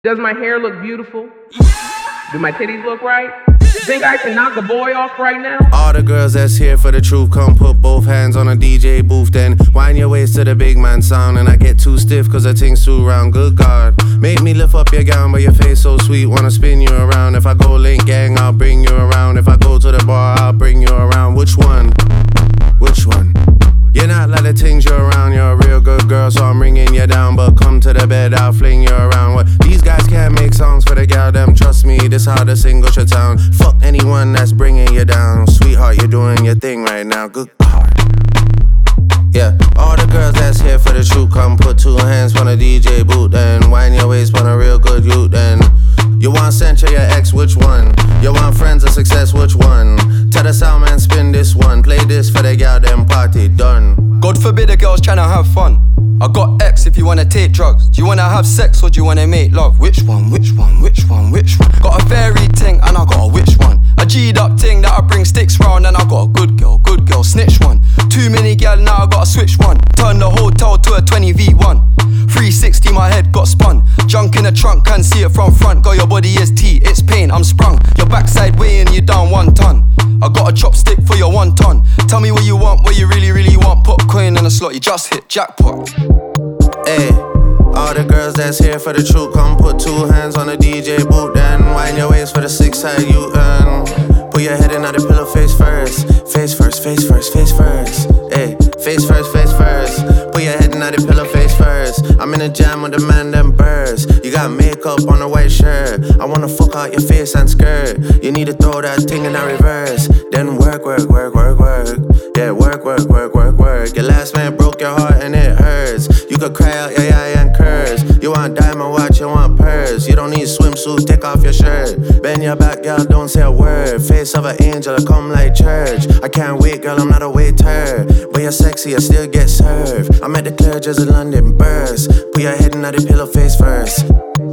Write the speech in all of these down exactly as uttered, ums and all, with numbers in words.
Does my hair look beautiful? Do my titties look right? Think I can knock a boy off right now? All the girls that's here for the truth, come put both hands on a D J booth. Then wind your waist to the big man sound. And I get too stiff cause the thing's too round. Good God, make me lift up your gown, but your face so sweet, wanna spin you around. If I go link gang, I'll bring you around. If I go to the bar, I'll bring you around. Which one? Which one? You're not like the things you're around. You're a real good girl, so I'm ringing you down. But come to the bed, I'll fling you around. What? These guys can't make songs for the gal, them. Trust me, this how the single should sound. Fuck anyone that's bringing you down. Sweetheart, you're doing your thing right now. Good God. Yeah, all the girls that's here for the truth, come put two hands on a D J boot. Then wind your waist on a real good youth. Then you want Sancho, your ex, which one? You want friends of success, which one? Tell the sound man, spin this one. Play this for the gal, them party done. God forbid a girl's tryna have fun. I got X if you wanna take drugs. Do you wanna have sex or do you wanna make love? Which one, which one, which one, which one? Got a fairy ting and I got a which one? A G'd up ting that I bring sticks round. And I got a good girl, good girl, snitch one. Too many gal, now I gotta switch one. Turn the hotel to a twenty V one. three sixty, my head got spun. Junk in the trunk, can't see it from front. Girl, your body is tea, it's pain, I'm sprung. Your backside weighing you down one ton. I got a chopstick for your one ton. Tell me what you want, what you really, really want. Put coin in a slot, you just hit jackpot. Hey, all the girls that's here for the truth, come put two hands on the D J boot. Then wind your waist for the six side you earn. Put your head in on the pillow face first. Face first, face first, face first. Hey, face first, face first. Put your head in on the pillow face first. I'm in the jam with the man, them birds. You got makeup on a white shirt. I wanna fuck out your face and skirt. You need to throw that thing in a reverse. Then work, work, work, work, work. Yeah, work, work, work, work, work. Your last man broke your heart and it hurts. You could cry out, yeah, yeah, and curse. You want diamond watch, you want purse. You don't need swimsuit, take off your shirt. Bend your back, girl, don't say a word. Face of an angel, I come like church. I can't wait, girl, I'm not a waiter. But you're sexy, I still get served. I'm at the Clerge as a London burst. Put your head in the pillow face first.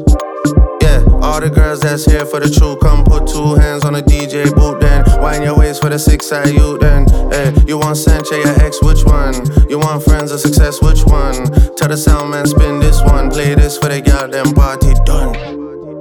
Yeah, all the girls that's here for the truth, come put two hands on the D J boot. Then wind your waist for the six side you. Then hey, you want Sancho, your ex, which one? You want friends of success, which one? Tell the sound man, spin this one. Play this for the gal, them party done.